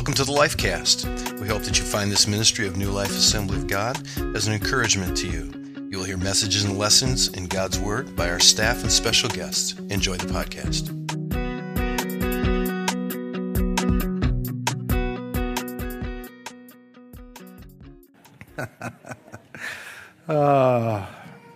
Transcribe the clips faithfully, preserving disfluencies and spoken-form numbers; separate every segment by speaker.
Speaker 1: Welcome to the Lifecast. We hope that you find this ministry of New Life Assembly of God as an encouragement to you. You will hear messages and lessons in God's Word by our staff and special guests. Enjoy the podcast.
Speaker 2: uh,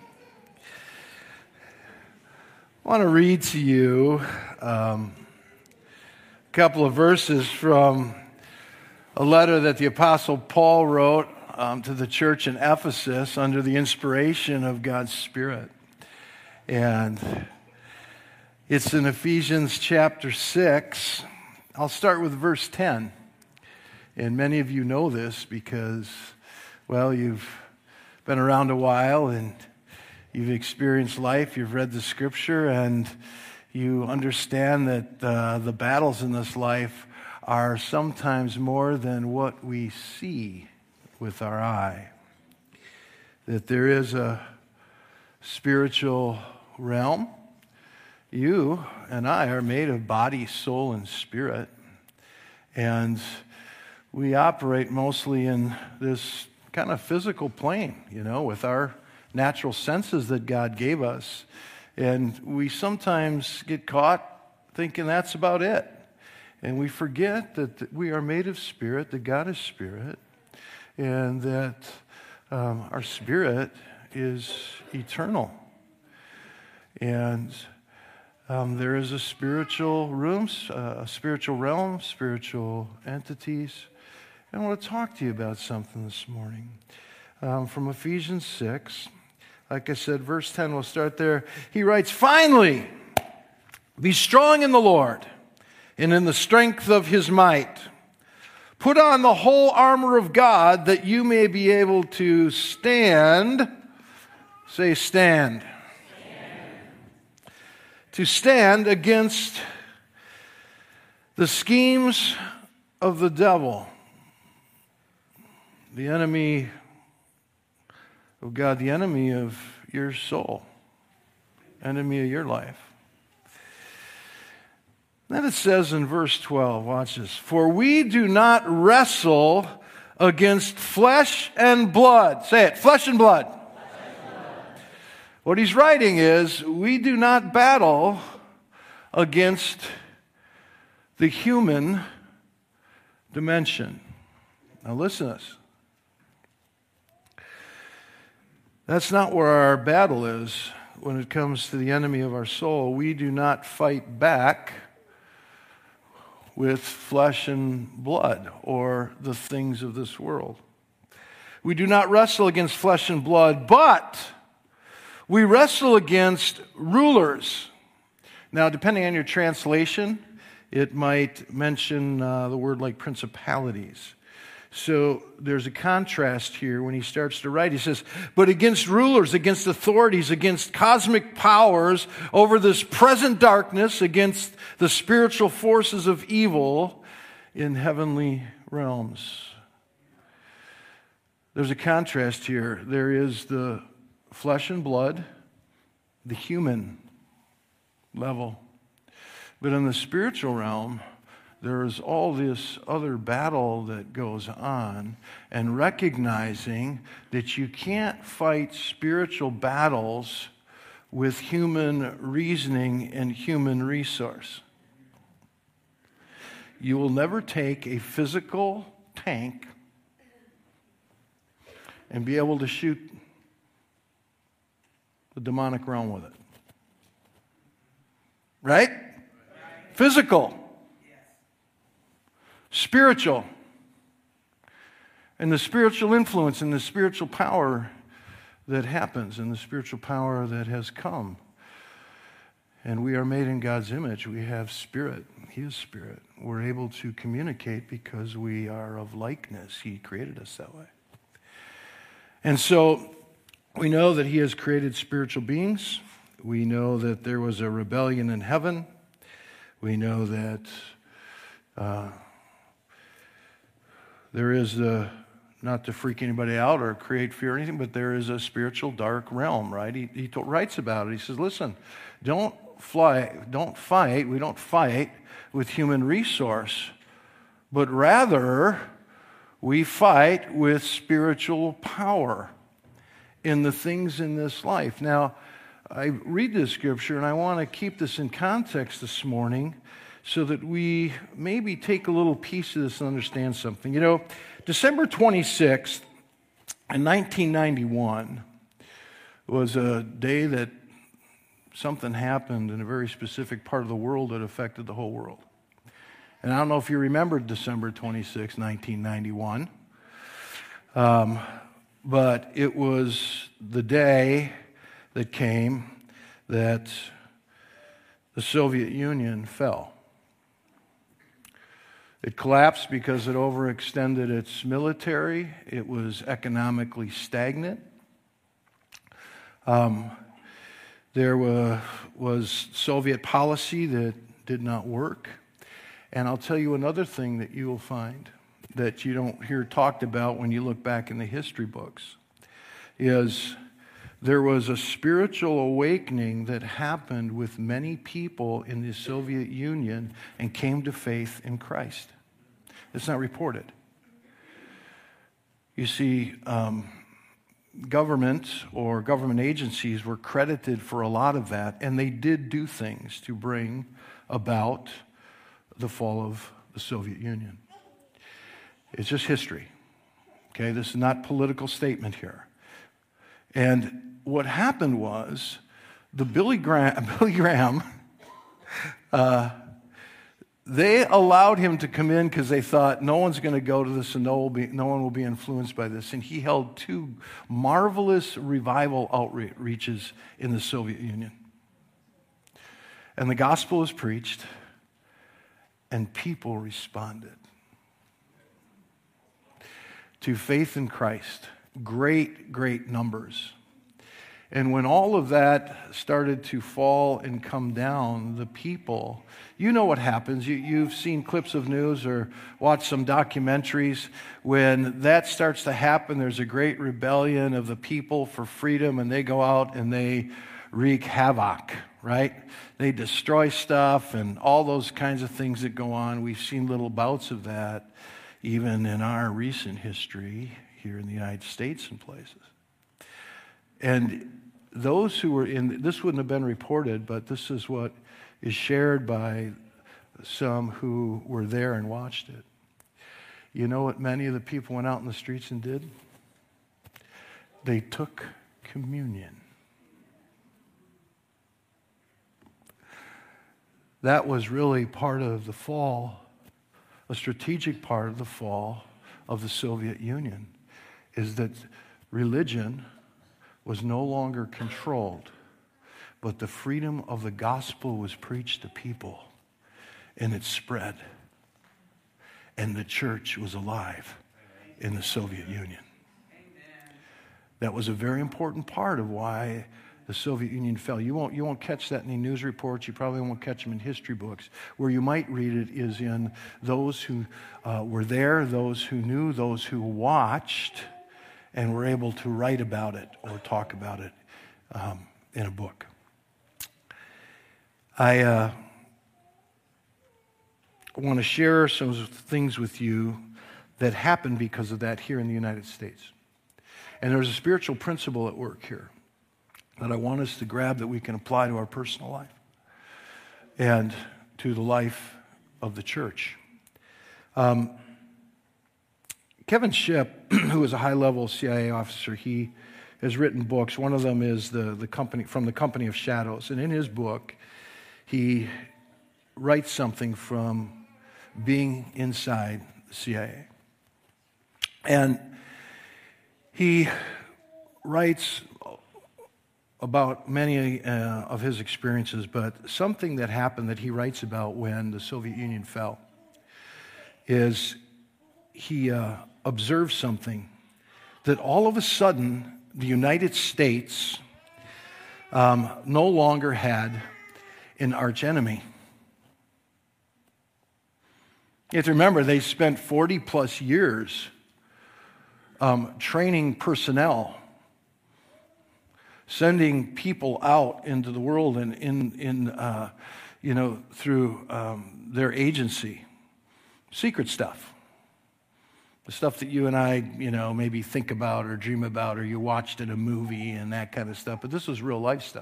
Speaker 2: I want to read to you um, a couple of verses from a letter that the Apostle Paul wrote um, to the church in Ephesus under the inspiration of God's Spirit. And it's in Ephesians chapter six. I'll start with verse ten. And many of you know this because, well, you've been around a while and you've experienced life, you've read the Scripture, and you understand that uh, the battles in this life are sometimes more than what we see with our eye. That there is a spiritual realm. You and I are made of body, soul, and spirit. And we operate mostly in this kind of physical plane, you know, with our natural senses that God gave us. And we sometimes get caught thinking that's about it. And we forget that we are made of spirit, that God is spirit, and that um, our spirit is eternal. And um, there is a spiritual room, uh, a spiritual realm, spiritual entities. And I want to talk to you about something this morning um, from Ephesians six. Like I said, verse ten, we'll start there. He writes, "Finally, be strong in the Lord and in the strength of His might. Put on the whole armor of God that you may be able to stand." Say, stand. Stand. To stand against the schemes of the devil, the enemy of God, the enemy of your soul, enemy of your life. Then it says in verse twelve, watch this, "For we do not wrestle against flesh and blood." Say it, flesh and blood. Flesh and blood. What he's writing is, we do not battle against the human dimension. Now listen to this. That's not where our battle is when it comes to the enemy of our soul. We do not fight back with flesh and blood or the things of this world. We do not wrestle against flesh and blood, but we wrestle against rulers. Now, depending on your translation, it might mention uh, the word like principalities. So there's a contrast here when he starts to write. He says, "But against rulers, against authorities, against cosmic powers over this present darkness, against the spiritual forces of evil in heavenly realms." There's a contrast here. There is the flesh and blood, the human level. But in the spiritual realm, there is all this other battle that goes on, and recognizing that you can't fight spiritual battles with human reasoning and human resource. You will never take a physical tank and be able to shoot the demonic realm with it. Right? Physical. Spiritual, and the spiritual influence and the spiritual power that happens and the spiritual power that has come. And we are made in God's image. We have spirit. He is spirit. We're able to communicate because we are of likeness. He created us that way. And so we know that He has created spiritual beings. We know that there was a rebellion in heaven. We know that uh, There is a, not to freak anybody out or create fear or anything, but there is a spiritual dark realm, right? He, he t- writes about it. He says, listen, don't fly, don't fight, we don't fight with human resource. but rather we fight with spiritual power in the things in this life. Now, I read this scripture, and I want to keep this in context this morning so that we maybe take a little piece of this and understand something. You know, December twenty-sixth in nineteen ninety-one was a day that something happened in a very specific part of the world that affected the whole world. And I don't know if you remember December twenty-sixth, nineteen ninety-one, um, but it was the day that came that the Soviet Union fell. It collapsed because it overextended its military. It was economically stagnant. Um, there was, was Soviet policy that did not work. And I'll tell you another thing that you will find that you don't hear talked about when you look back in the history books is there was a spiritual awakening that happened with many people in the Soviet Union and came to faith in Christ. It's not reported. You see, um, government or government agencies were credited for a lot of that, and they did do things to bring about the fall of the Soviet Union. It's just history. Okay, this is not a political statement here. And what happened was the Billy Graham, Billy Graham uh, they allowed him to come in because they thought no one's going to go to this and no, will be, no one will be influenced by this. And he held two marvelous revival outreaches in the Soviet Union. And the gospel was preached, and people responded to faith in Christ. Great, great numbers. And when all of that started to fall and come down, the people, you know what happens. You, you've seen clips of news or watched some documentaries. When that starts to happen, there's a great rebellion of the people for freedom, and they go out and they wreak havoc, right? They destroy stuff and all those kinds of things that go on. We've seen little bouts of that even in our recent history here in the United States and places. And those who were in, this wouldn't have been reported, but this is what is shared by some who were there and watched it. You know what many of the people went out in the streets and did? They took communion. That was really part of the fall, a strategic part of the fall of the Soviet Union, is that religion was no longer controlled, but the freedom of the gospel was preached to people, and it spread. And the church was alive in the Soviet Union. That was a very important part of why the Soviet Union fell. You won't, you won't catch that in any news reports. You probably won't catch them in history books. Where you might read it is in those who uh, were there, those who knew, those who watched, and were able to write about it or talk about it um, in a book. I uh, want to share some things with you that happened because of that here in the United States. And there's a spiritual principle at work here that I want us to grab that we can apply to our personal life and to the life of the church. Um, Kevin Shipp, who is a high-level C I A officer, he has written books. One of them is the, the company from the Company of Shadows. And in his book, he writes something from being inside the C I A. And he writes about many uh, of his experiences, but something that happened that he writes about when the Soviet Union fell is he uh, observed something, that all of a sudden the United States um, no longer had an archenemy. You have to remember, they spent forty plus years um, training personnel, sending people out into the world and in, in uh, you know, through um, their agency. secret stuff. The stuff that you and I, you know, maybe think about or dream about or you watched in a movie and that kind of stuff. But this was real life stuff.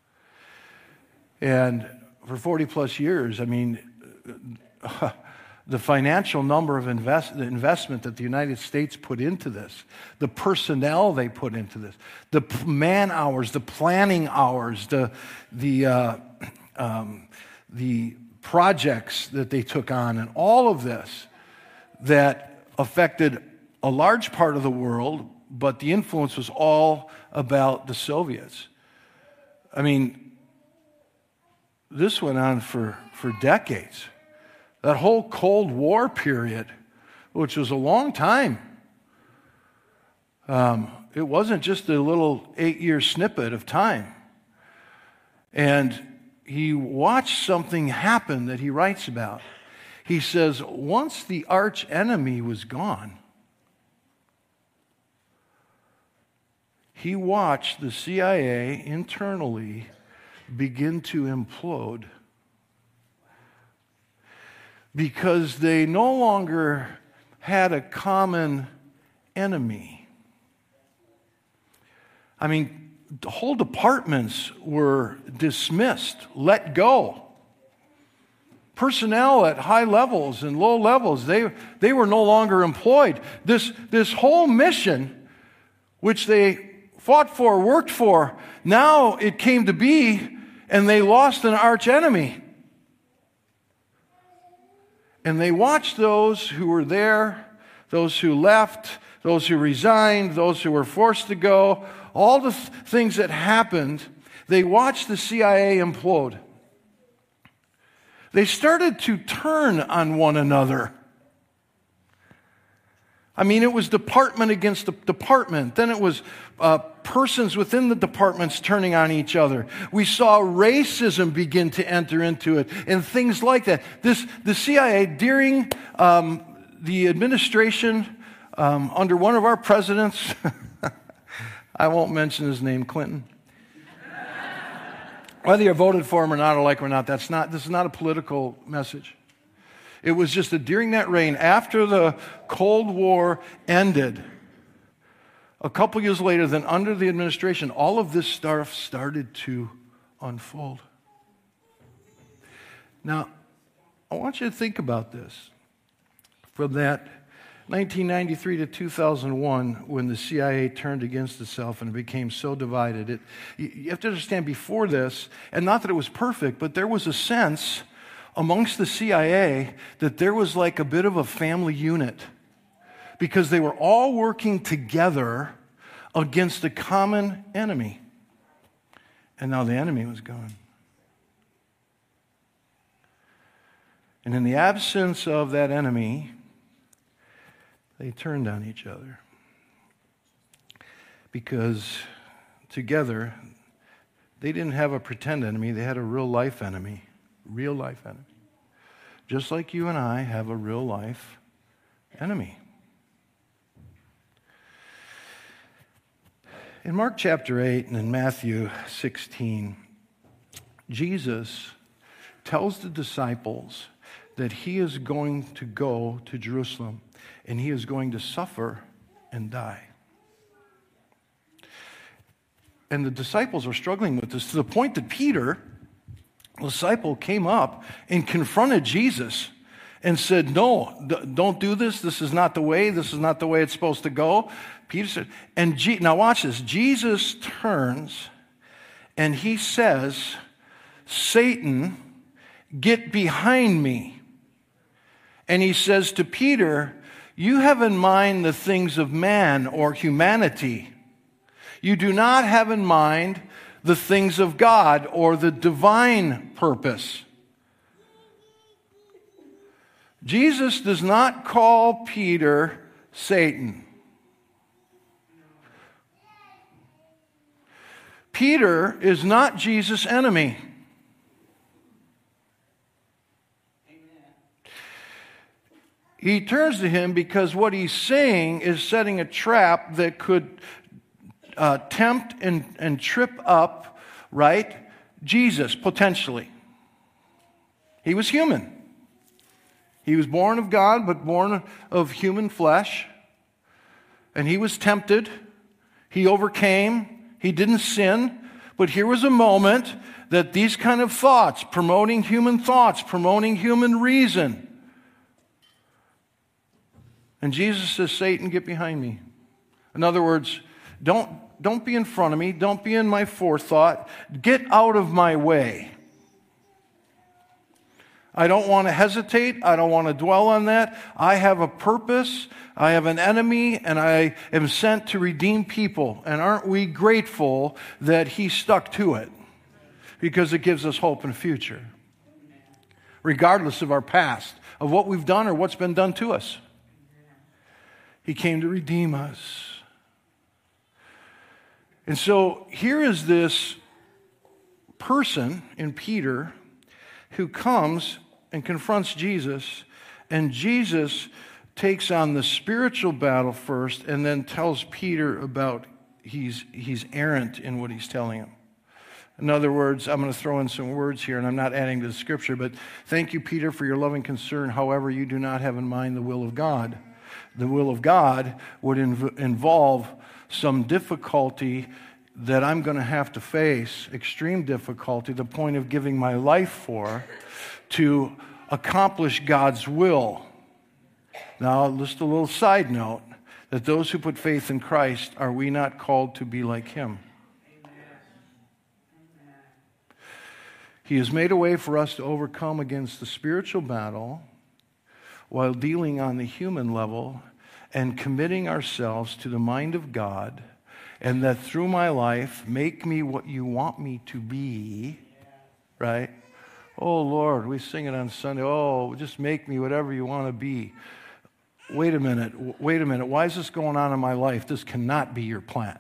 Speaker 2: And for forty plus years, I mean, the financial number of invest, the investment that the United States put into this, the personnel they put into this, the man hours, the planning hours, the the uh, um, the projects that they took on, and all of this that affected a large part of the world, but the influence was all about the Soviets. I mean, this went on for, for decades. That whole Cold War period, which was a long time, um, it wasn't just a little eight-year snippet of time. And he watched something happen that he writes about. He says, once the arch enemy was gone, he watched the C I A internally begin to implode because they no longer had a common enemy. I mean, the whole departments were dismissed, let go. Personnel at high levels and low levels, they, they were no longer employed. This, this whole mission, which they fought for, worked for, now it came to be, and they lost an arch enemy. And they watched those who were there, those who left, those who resigned, those who were forced to go, all the th- things that happened, they watched the C I A implode. They started to turn on one another. I mean, it was department against the department. Then it was uh, persons within the departments turning on each other. We saw racism begin to enter into it and things like that. This, the C I A, during um, the administration um, under one of our presidents, I won't mention his name, Clinton. Whether you voted for him or not, or like him or not, that's not, this is not a political message. It was just that during that reign, after the Cold War ended, a couple years later, then under the administration, all of this stuff started to unfold. Now, I want you to think about this. From that nineteen ninety-three to two thousand one, when the C I A turned against itself and it became so divided, it, you have to understand before this, and not that it was perfect, but there was a sense amongst the C I A that there was like a bit of a family unit because they were all working together against a common enemy. And now the enemy was gone. And in the absence of that enemy, they turned on each other because together they didn't have a pretend enemy, they had a real life enemy. Real life enemy. Just like you and I have a real life enemy. In Mark chapter eight and in Matthew sixteen, Jesus tells the disciples that he is going to go to Jerusalem and he is going to suffer and die. And the disciples are struggling with this to the point that Peter, disciple, came up and confronted Jesus and said, no, d- don't do this. This is not the way. This is not the way it's supposed to go. Peter said, and G- now watch this. Jesus turns and he says, Satan, get behind me. And he says to Peter, you have in mind the things of man or humanity. You do not have in mind the things of God or the divine purpose. Jesus does not call Peter Satan. Peter is not Jesus' enemy. He turns to him because what he's saying is setting a trap that could Uh, tempt and, and trip up, right, Jesus, potentially. He was human. He was born of God, but born of human flesh. And he was tempted. He overcame. He didn't sin. But here was a moment that these kind of thoughts, promoting human thoughts, promoting human reason. And Jesus says, Satan, get behind me. In other words, don't, don't be in front of me. Don't be in my forethought. Get out of my way. I don't want to hesitate. I don't want to dwell on that. I have a purpose. I have an enemy, and I am sent to redeem people. And aren't we grateful that he stuck to it? Because it gives us hope in the future. Regardless of our past, of what we've done or what's been done to us. He came to redeem us. And so here is this person in Peter who comes and confronts Jesus, and Jesus takes on the spiritual battle first and then tells Peter about he's he's errant in what he's telling him. In other words, I'm going to throw in some words here, and I'm not adding to the scripture, but thank you, Peter, for your loving concern. However, you do not have in mind the will of God. The will of God would inv- involve some difficulty that I'm going to have to face, extreme difficulty, the point of giving my life for, to accomplish God's will. Now, just a little side note, that those who put faith in Christ, are we not called to be like him? He has made a way for us to overcome against the spiritual battle while dealing on the human level and committing ourselves to the mind of God, and that through my life, make me what you want me to be, right? Oh, Lord, we sing it on Sunday. Oh, just make me whatever you want to be. Wait a minute. Wait a minute. Why is this going on in my life? This cannot be your plan.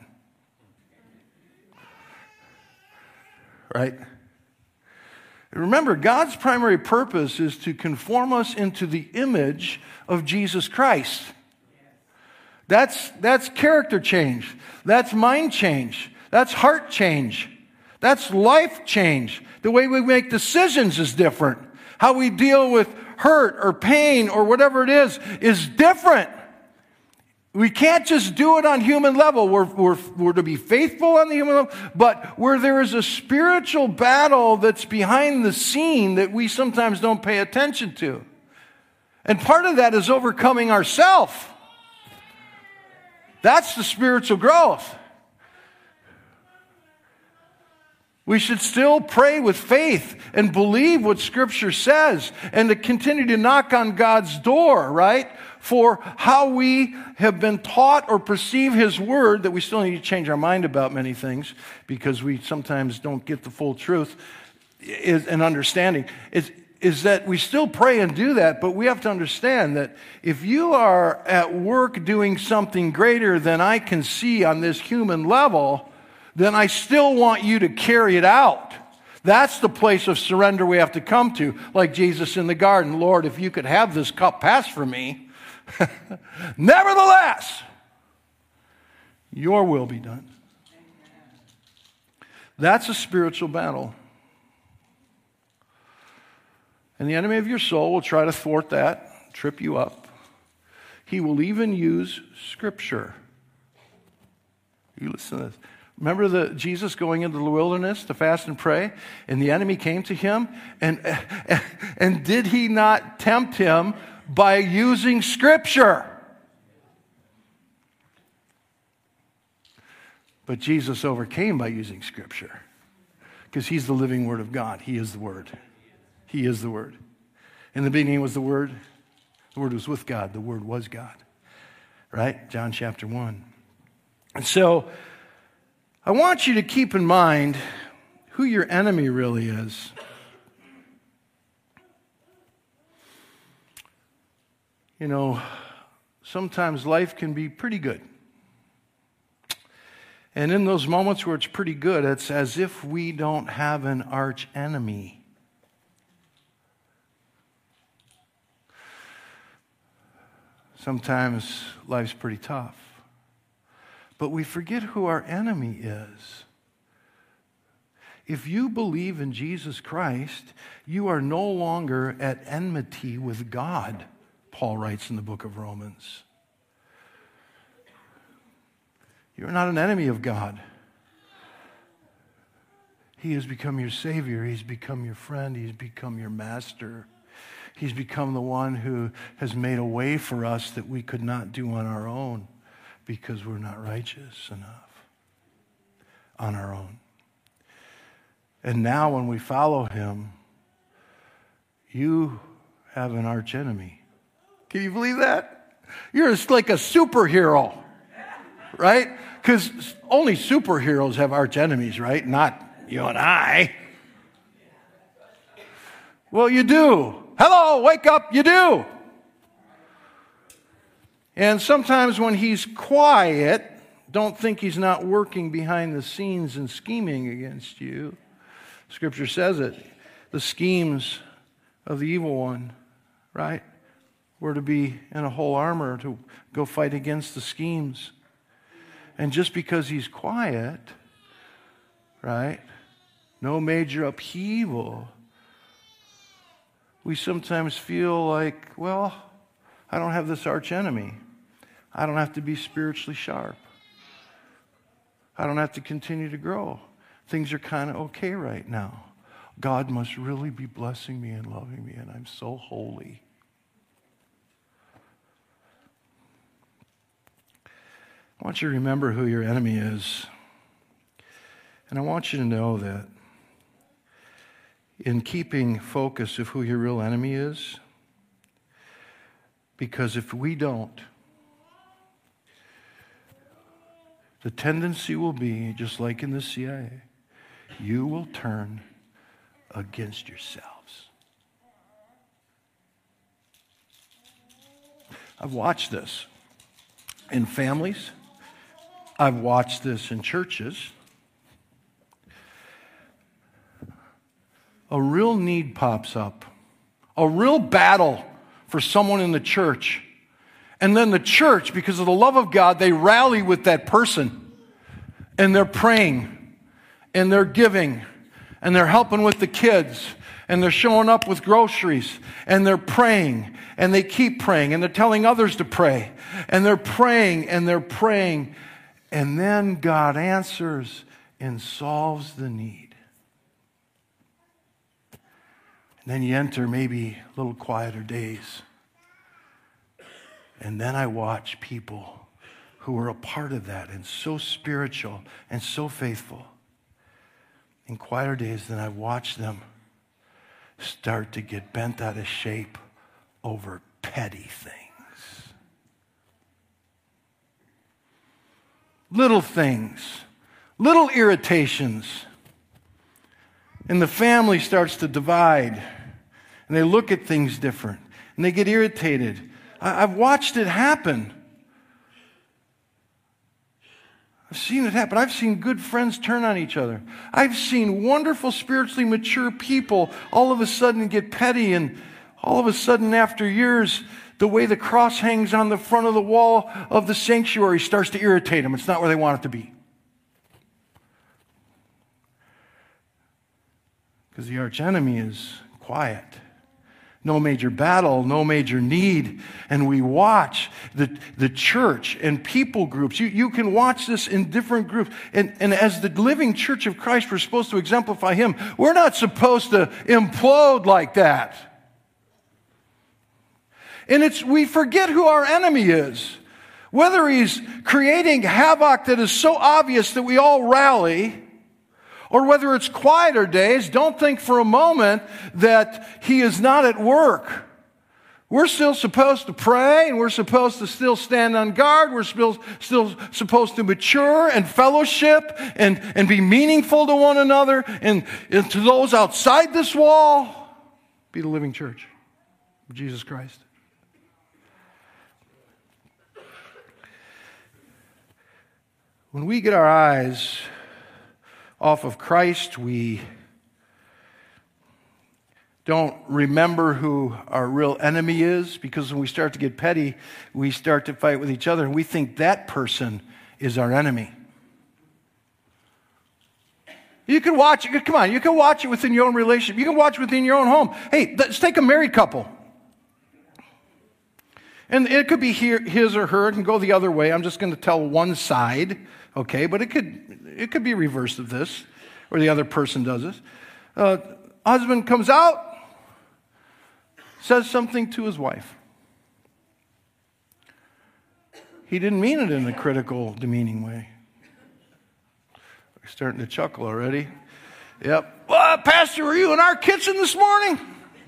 Speaker 2: Right? Remember, God's primary purpose is to conform us into the image of Jesus Christ. That's, that's character change. That's mind change. That's heart change. That's life change. The way we make decisions is different. How we deal with hurt or pain or whatever it is is different. We can't just do it on human level. We're, we're, we're to be faithful on the human level, but where there is a spiritual battle that's behind the scene that we sometimes don't pay attention to. And part of that is overcoming ourselves. That's the spiritual growth. We should still pray with faith and believe what Scripture says and to continue to knock on God's door, right? For how we have been taught or perceive His Word, that we still need to change our mind about many things because we sometimes don't get the full truth and understanding, is, is that we still pray and do that, but we have to understand that if you are at work doing something greater than I can see on this human level, then I still want you to carry it out. That's the place of surrender we have to come to, like Jesus in the garden. Lord, if you could have this cup pass from me, nevertheless, your will be done. That's a spiritual battle. And the enemy of your soul will try to thwart that, trip you up. He will even use Scripture. You listen to this. Remember the Jesus going into the wilderness to fast and pray, and the enemy came to him, and, and did he not tempt him by using Scripture? But Jesus overcame by using Scripture, because he's the living Word of God. He is the Word. He is the Word. In the beginning was the Word. The Word was with God. The Word was God. Right? John chapter one. And so I want you to keep in mind who your enemy really is. You know, sometimes life can be pretty good. And in those moments where it's pretty good, it's as if we don't have an arch enemy. Sometimes life's pretty tough. But we forget who our enemy is. If you believe in Jesus Christ, you are no longer at enmity with God, Paul writes in the book of Romans. You're not an enemy of God. He has become your Savior. He's become your friend. He's become your master. He's become the one who has made a way for us that we could not do on our own because we're not righteous enough on our own. And now when we follow him, you have an archenemy. Can you believe that? You're like a superhero, right? Because only superheroes have archenemies, right? Not you and I. Well, you do. Hello, wake up, you do. And sometimes when he's quiet, don't think he's not working behind the scenes and scheming against you. Scripture says it. The schemes of the evil one, right? We're to be in a whole armor to go fight against the schemes. And just because he's quiet, right? No major upheaval. We sometimes feel like, well, I don't have this archenemy. I don't have to be spiritually sharp. I don't have to continue to grow. Things are kind of okay right now. God must really be blessing me and loving me, and I'm so holy. I want you to remember who your enemy is. And I want you to know that in keeping focus of who your real enemy is, because if we don't, the tendency will be, just like in the C I A, you will turn against yourselves. I've watched this in families. I've watched this in churches. A real need pops up. A real battle for someone in the church. And then the church, because of the love of God, they rally with that person. And they're praying. And they're giving. And they're helping with the kids. And they're showing up with groceries. And they're praying. And they keep praying. And they're telling others to pray. And they're praying. And they're praying. And then God answers and solves the need. And then you enter maybe a little quieter days. And then I watch people who are a part of that and so spiritual and so faithful. In quieter days, then I watch them start to get bent out of shape over petty things. Little things, little irritations. And the family starts to divide. And they look at things different. And they get irritated. I've watched it happen. I've seen it happen. I've seen good friends turn on each other. I've seen wonderful, spiritually mature people all of a sudden get petty, and all of a sudden after years, the way the cross hangs on the front of the wall of the sanctuary starts to irritate them. It's not where they want it to be. Because the archenemy is quiet. No major battle, no major need. And we watch the, the church and people groups. You, you can watch this in different groups. And, and as the living church of Christ, we're supposed to exemplify him. We're not supposed to implode like that. And it's we forget who our enemy is. Whether he's creating havoc that is so obvious that we all rally, or whether it's quieter days, don't think for a moment that he is not at work. We're still supposed to pray, and we're supposed to still stand on guard. We're still, still supposed to mature and fellowship and, and be meaningful to one another. And, and to those outside this wall, be the living church of Jesus Christ. When we get our eyes off of Christ, we don't remember who our real enemy is, because when we start to get petty, we start to fight with each other, and we think that person is our enemy. You can watch it. Come on, you can watch it within your own relationship. You can watch it within your own home. Hey, let's take a married couple. And it could be here, his or her. It can go the other way. I'm just going to tell one side, okay? But it could it could be reverse of this, or the other person does this. Uh, husband comes out, says something to his wife. He didn't mean it in a critical, demeaning way. We're starting to chuckle already. Yep. Well, Pastor, were you in our kitchen this morning?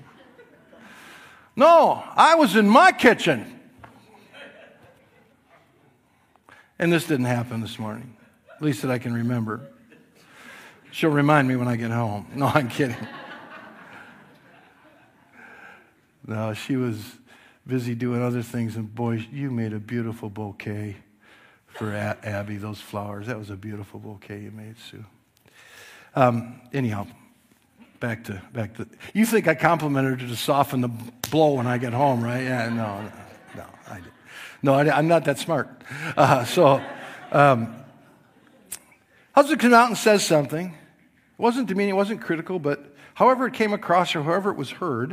Speaker 2: No, I was in my kitchen. And this didn't happen this morning, at least that I can remember. She'll remind me when I get home. No, I'm kidding. No, she was busy doing other things, and boy, you made a beautiful bouquet for a- Abby, those flowers. That was a beautiful bouquet you made, Sue. Um, anyhow, back to, back to, you think I complimented her to soften the blow when I get home, right? Yeah, no, no, no, I didn't. No, I, I'm not that smart. Uh, so, um, husband comes out and says something. It wasn't demeaning, it wasn't critical, but however it came across or however it was heard,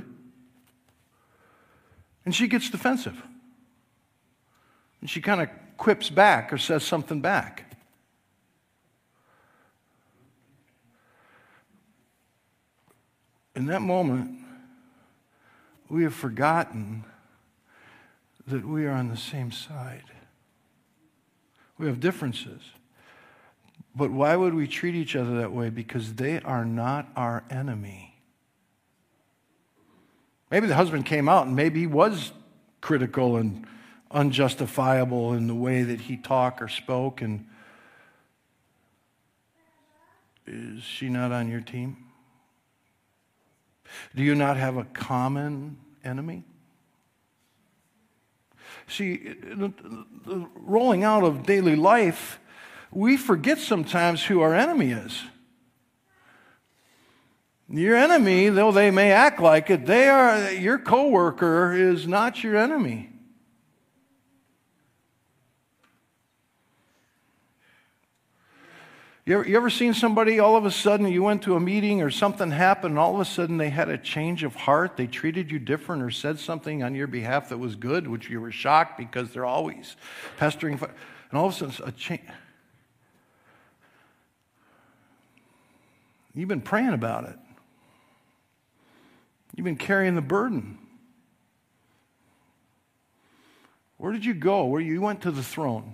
Speaker 2: and she gets defensive. And she kind of quips back or says something back. In that moment, we have forgotten that we are on the same side. We have differences. But why would we treat each other that way? Because they are not our enemy. Maybe the husband came out and maybe he was critical and unjustifiable in the way that he talked or spoke. And is she not on your team? Do you not have a common enemy? See, the, the rolling out of daily life, we forget sometimes who our enemy is. Your enemy, though they may act like it, they are your coworker is not your enemy. You ever, you ever seen somebody, all of a sudden, you went to a meeting or something happened, and all of a sudden they had a change of heart, they treated you different or said something on your behalf that was good, which you were shocked because they're always pestering, and all of a sudden a change. You've been praying about it. You've been carrying the burden. Where did you go? Where you went to the throne.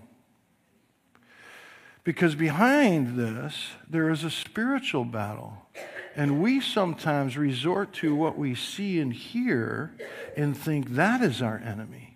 Speaker 2: Because behind this, there is a spiritual battle. And we sometimes resort to what we see and hear and think that is our enemy.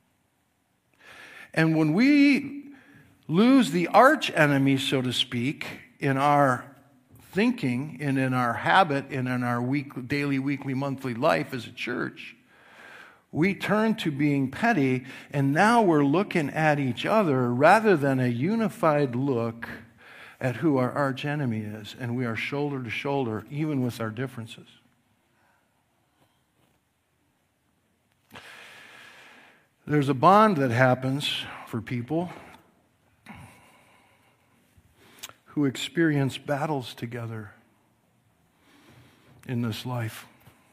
Speaker 2: And when we lose the arch enemy, so to speak, in our thinking and in our habit and in our week, daily, weekly, monthly life as a church, we turn to being petty, and now we're looking at each other rather than a unified look at who our arch enemy is, and we are shoulder to shoulder, even with our differences. There's a bond that happens for people who experience battles together in this life.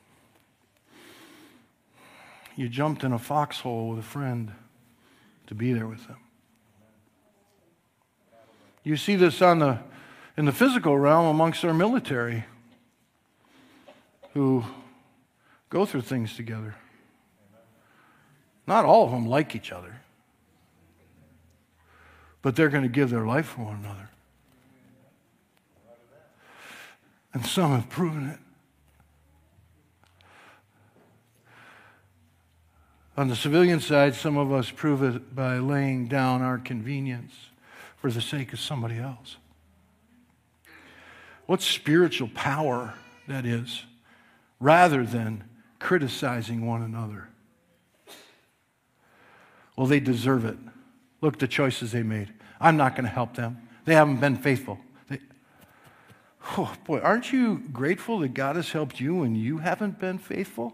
Speaker 2: You jumped in a foxhole with a friend to be there with them. You see this on the in the physical realm amongst our military who go through things together. Not all of them like each other, but they're going to give their life for one another. And some have proven it. On the civilian side, some of us prove it by laying down our convenience for the sake of somebody else. What spiritual power that is, rather than criticizing one another. Well, they deserve it. Look at the choices they made. I'm not going to help them. They haven't been faithful. They, oh, boy, aren't you grateful that God has helped you when you haven't been faithful?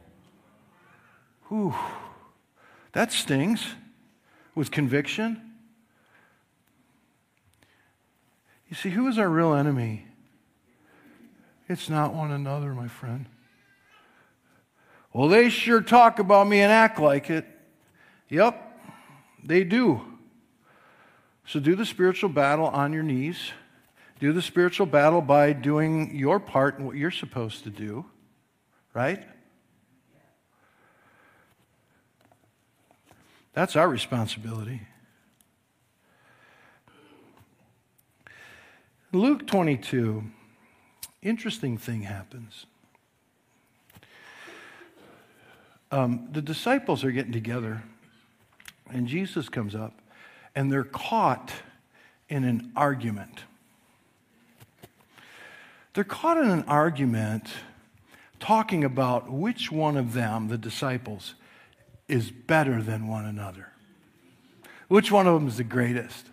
Speaker 2: Whew, that stings with conviction. You see, who is our real enemy? It's not one another, my friend. Well, they sure talk about me and act like it. Yep, they do. So do the spiritual battle on your knees. Do the spiritual battle by doing your part and what you're supposed to do, right? That's our responsibility. Luke twenty-two, interesting thing happens. Um, the disciples are getting together, and Jesus comes up, and they're caught in an argument. They're caught in an argument talking about which one of them, the disciples, is better than one another. Which one of them is the greatest?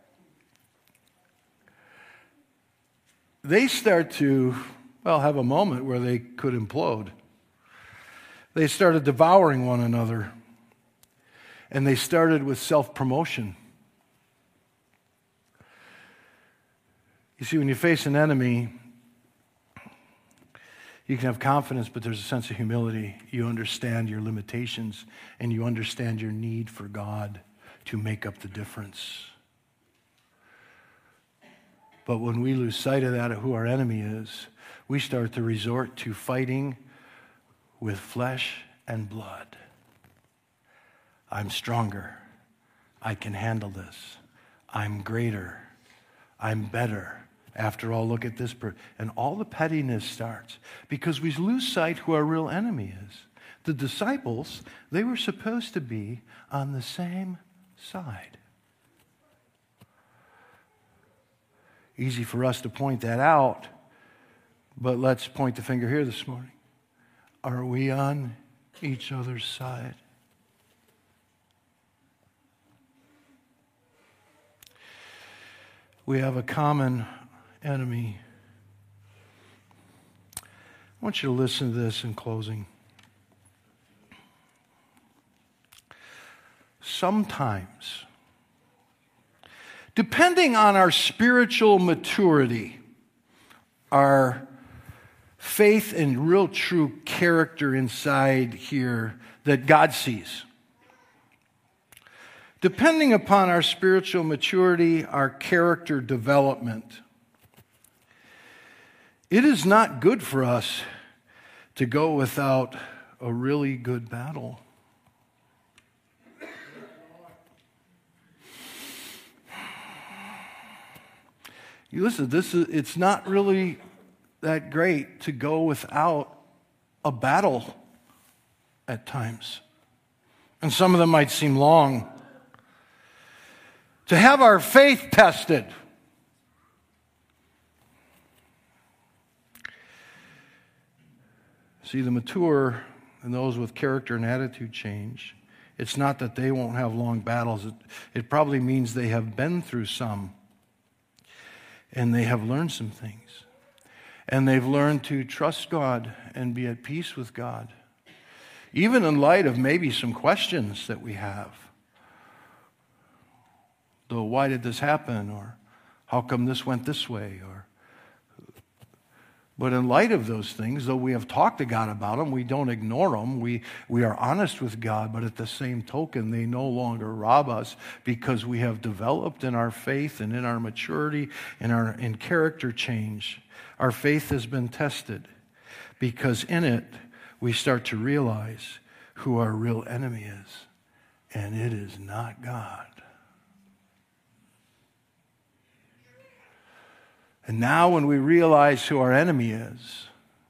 Speaker 2: They start to, well, have a moment where they could implode. They started devouring one another, and they started with self-promotion. You see, when you face an enemy, you can have confidence, but there's a sense of humility. You understand your limitations, and you understand your need for God to make up the difference. But when we lose sight of that, of who our enemy is, we start to resort to fighting with flesh and blood. I'm stronger. I can handle this. I'm greater. I'm better. After all, look at this. Per- and all the pettiness starts because we lose sight who our real enemy is. The disciples, they were supposed to be on the same side. Easy for us to point that out, but let's point the finger here this morning. Are we on each other's side? We have a common enemy. I want you to listen to this in closing. Sometimes, depending on our spiritual maturity, our faith and real true character inside here that God sees. Depending upon our spiritual maturity, our character development, it is not good for us to go without a really good battle. You listen, this is, it's not really that great to go without a battle at times. And some of them might seem long. To have our faith tested. See, the mature and those with character and attitude change. It's not that they won't have long battles. It, it probably means they have been through some. And they have learned some things. And they've learned to trust God and be at peace with God. Even in light of maybe some questions that we have. Though, why did this happen? Or how come this went this way? Or, but in light of those things, though we have talked to God about them, we don't ignore them. We, we are honest with God, but at the same token, they no longer rob us because we have developed in our faith and in our maturity and our in character change. Our faith has been tested because in it, we start to realize who our real enemy is, and it is not God. And now when we realize who our enemy is,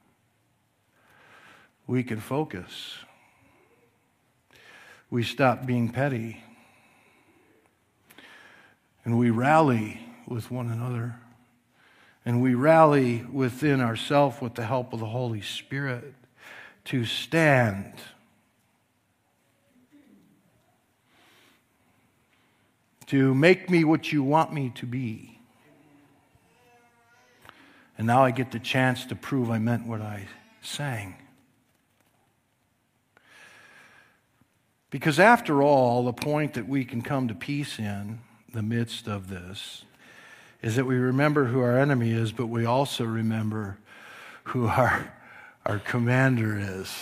Speaker 2: we can focus. We stop being petty. And we rally with one another. And we rally within ourselves with the help of the Holy Spirit to stand. To make me what you want me to be. And now I get the chance to prove I meant what I sang. Because after all, the point that we can come to peace in the midst of this is that we remember who our enemy is, but we also remember who our, our commander is.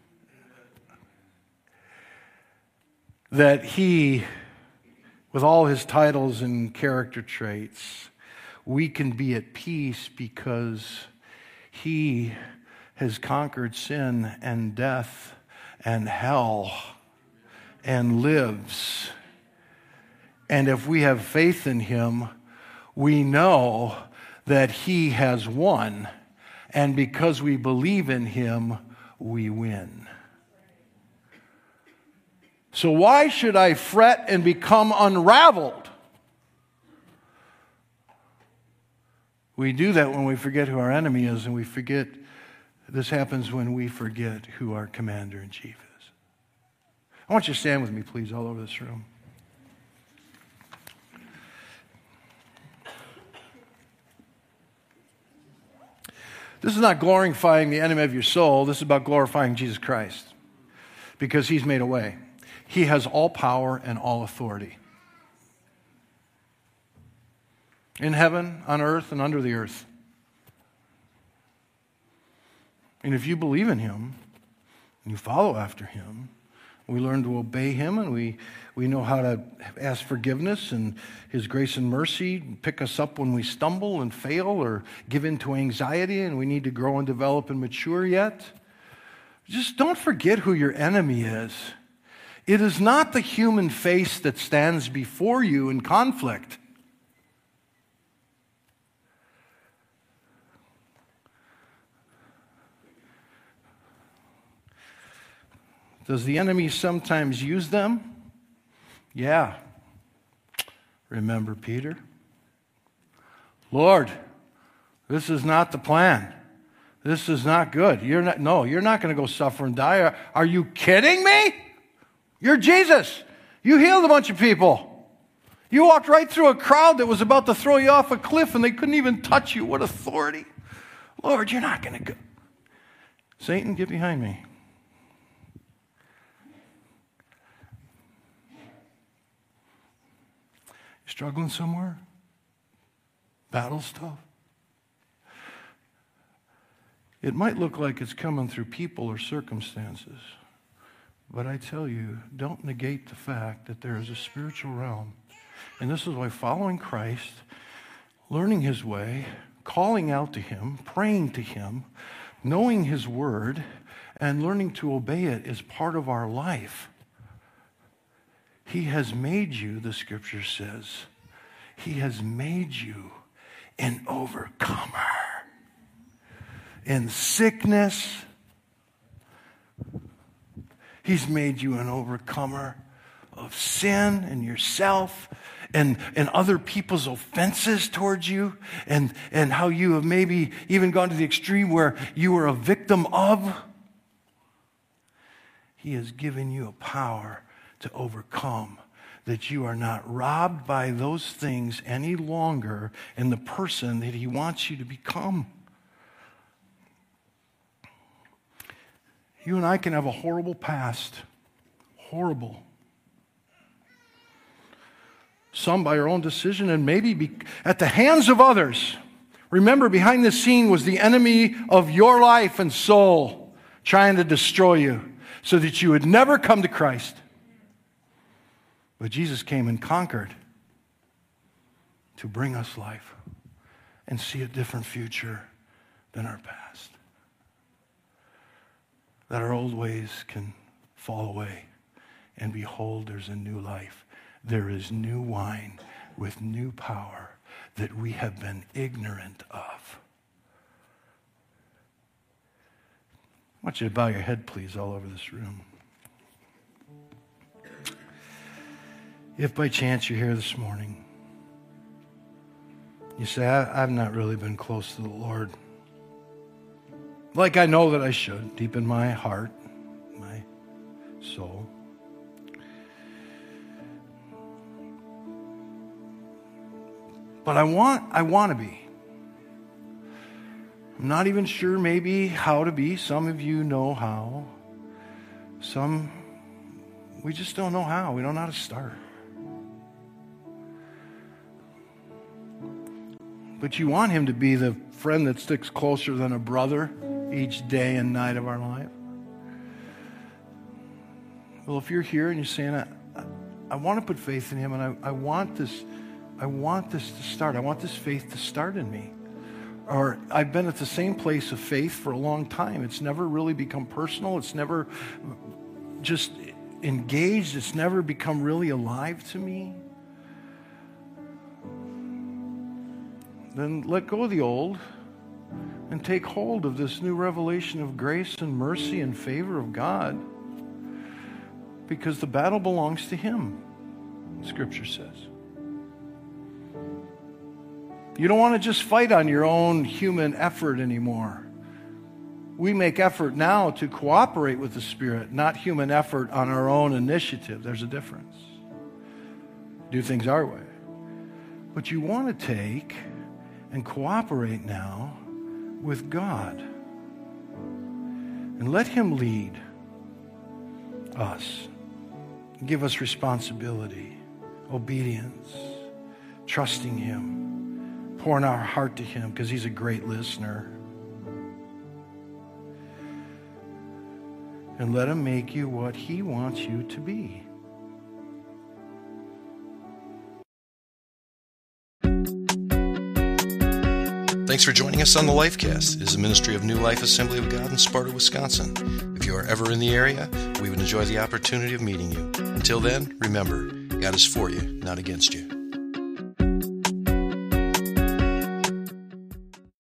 Speaker 2: That he, with all his titles and character traits, we can be at peace because he has conquered sin and death and hell and lives. And if we have faith in him, we know that he has won. And because we believe in him, we win. So why should I fret and become unraveled? We do that when we forget who our enemy is, and we forget, this happens when we forget who our commander-in-chief is. I want you to stand with me, please, all over this room. This is not glorifying the enemy of your soul. This is about glorifying Jesus Christ, because he's made a way. He has all power and all authority in heaven, on earth, and under the earth. And if you believe in him and you follow after him, we learn to obey him, and we, we know how to ask forgiveness and his grace and mercy pick us up when we stumble and fail or give in to anxiety and we need to grow and develop and mature yet. Just don't forget who your enemy is. It is not the human face that stands before you in conflict. Does the enemy sometimes use them? Yeah. Remember Peter? Lord, this is not the plan. This is not good. You're not, no, you're not going to go suffer and die. Are, are you kidding me? You're Jesus. You healed a bunch of people. You walked right through a crowd that was about to throw you off a cliff and they couldn't even touch you. What authority? Lord, you're not going to go. Satan, get behind me. Struggling somewhere? Battle stuff? It might look like it's coming through people or circumstances, but I tell you, don't negate the fact that there is a spiritual realm. And this is why following Christ, learning his way, calling out to him, praying to him, knowing his word, and learning to obey it is part of our life. He has made you, the scripture says, he has made you an overcomer. In sickness, he's made you an overcomer of sin and yourself and, and other people's offenses towards you and, and how you have maybe even gone to the extreme where you were a victim of. He has given you a power to overcome, that you are not robbed by those things any longer in the person that he wants you to become. You and I can have a horrible past. Horrible. Some by our own decision and maybe be at the hands of others. Remember, behind the scene was the enemy of your life and soul trying to destroy you so that you would never come to Christ. But Jesus came and conquered to bring us life and see a different future than our past. That our old ways can fall away, and behold, there's a new life. There is new wine with new power that we have been ignorant of. I want you to bow your head, please, all over this room. If by chance you're here this morning, you say, I, I've not really been close to the Lord like I know that I should, deep in my heart, my soul. But I want, I want to be. I'm not even sure maybe how to be. Some of you know how. Some, we just don't know how. We don't know how to start. But you want him to be the friend that sticks closer than a brother each day and night of our life. Well, if you're here and you're saying, I, I, I want to put faith in him, and I, I want this, I want this to start. I want this faith to start in me. Or I've been at the same place of faith for a long time. It's never really become personal. It's never just engaged. It's never become really alive to me. Then let go of the old and take hold of this new revelation of grace and mercy and favor of God, because the battle belongs to him, Scripture says. You don't want to just fight on your own human effort anymore. We make effort now to cooperate with the Spirit, not human effort on our own initiative. There's a difference. Do things our way. But you want to take and cooperate now with God. And let him lead us. Give us responsibility, obedience, trusting him, pouring our heart to him because he's a great listener. And let him make you what he wants you to be.
Speaker 1: Thanks for joining us on the Lifecast. It is a ministry of New Life Assembly of God in Sparta, Wisconsin. If you are ever in the area, we would enjoy the opportunity of meeting you. Until then, remember, God is for you, not against you.